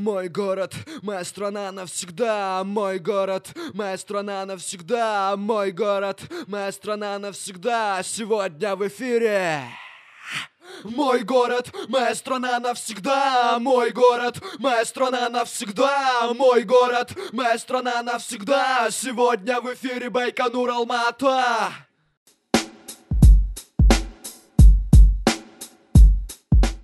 Мой город, моя страна навсегда. Мой город, моя страна навсегда. Мой город, моя страна навсегда. Сегодня в эфире. Мой город, моя страна навсегда. Мой город, моя страна навсегда. Мой город, моя страна навсегда. Сегодня в эфире Байконур, Алма-Ата.